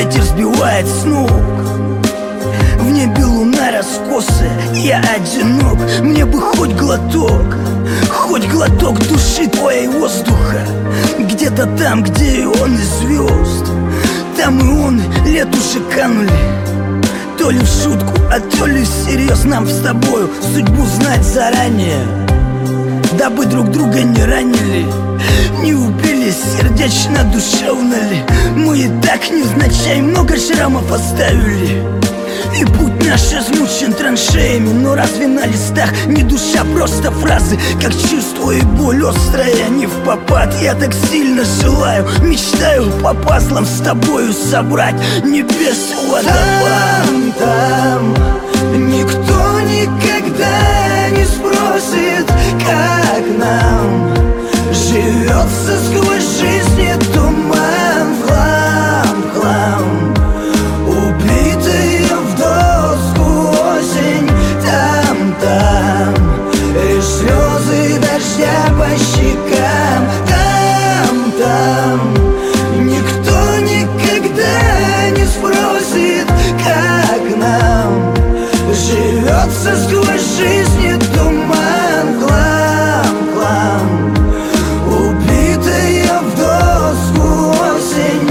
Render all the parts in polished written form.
ветер сбивает с ног. В небе луна раскосая, я одинок. Мне бы хоть глоток души твоей воздуха. Где-то там, где и он, и звезд. Там и он, лет уже канули. То ли в шутку, а то ли всерьез. Нам с тобою судьбу знать заранее, дабы друг друга не ранили, не убили сердечно, душевно ли. Мы и так невзначай много шрамов оставили, и путь наш измучен траншеями. Но разве на листах не душа, просто фразы, как чувство и боль острая, не впопад. Я так сильно желаю, мечтаю по пазлам с тобою собрать небес водопад. Там никто никогда не спросит, как нам живется сквозь жизни туман. Хлам, убитые в доску осень. Там и слезы дождя по щекам. Там никто никогда не спросит, как нам живется сквозь жизни туман. Хлам, убитые в доску осень.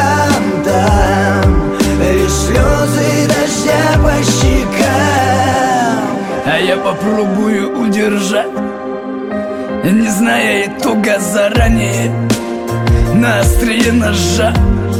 Там и слезы дождя по щекам. А я попробую удержать, не зная итога заранее, на острие ножа,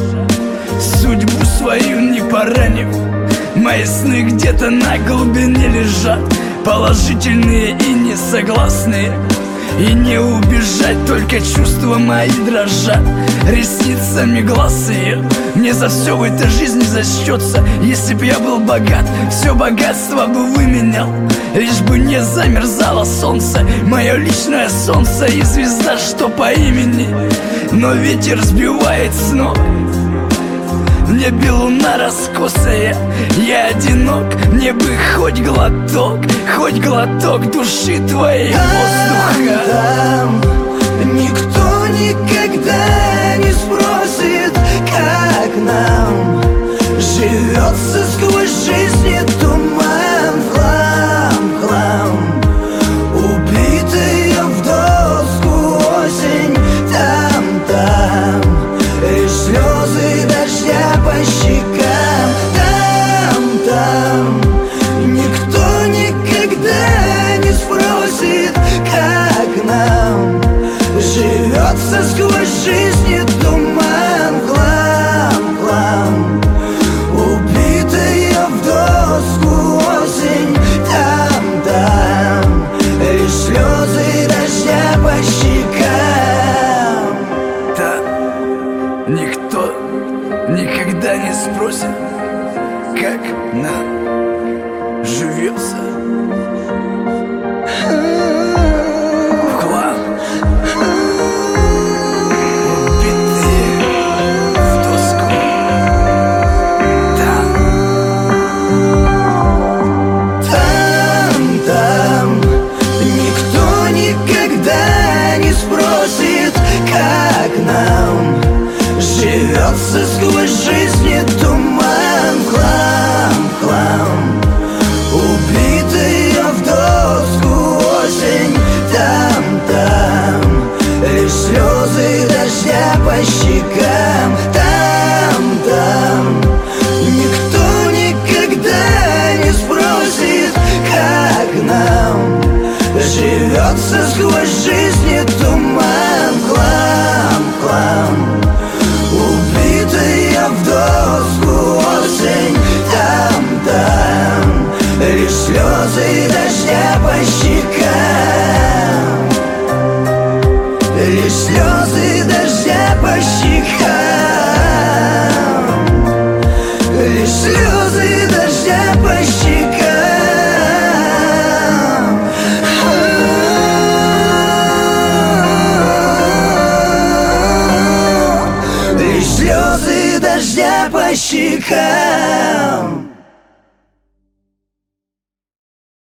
судьбу свою не поранив. Мои сны где-то на глубине лежат, положительные и несогласные. И не убежать, только чувства мои дрожат ресницами глаз ее. Мне за все в этой жизни зачтется. Если б я был богат, все богатство бы выменял, лишь бы не замерзало солнце, мое личное солнце и звезда, что по имени. Но ветер сбивает с ног, в небе луна раскосая, я одинок. Мне бы хоть глоток души твоей воздуха. Там никто никогда не спросит, как нам живется сквозь жизни туман. Хлам, убитые в доску осень. Там и слезы дождя по щекам. Там никто никогда не спросит, как нам живется сквозь жизни туман. Хлам, убитые в доску осень. Там и слезы дождя по щекам. Да, никто никогда не спросит, как нам живется. В хлам, убитые в доску. Там никто никогда не спросит, как нам живется сквозь жизни туман. Хлам, убитые в доску осень. Там и слезы дождя по щекам. Там никто никогда не спросит, как нам живется сквозь жизни туман. Хлам, убитые в доску осень. Там лишь слезы дождя по щекам. Лишь слезы дождя по щекам. Лишь слезы дождя по щекам. Лишь слезы дождя по щекам.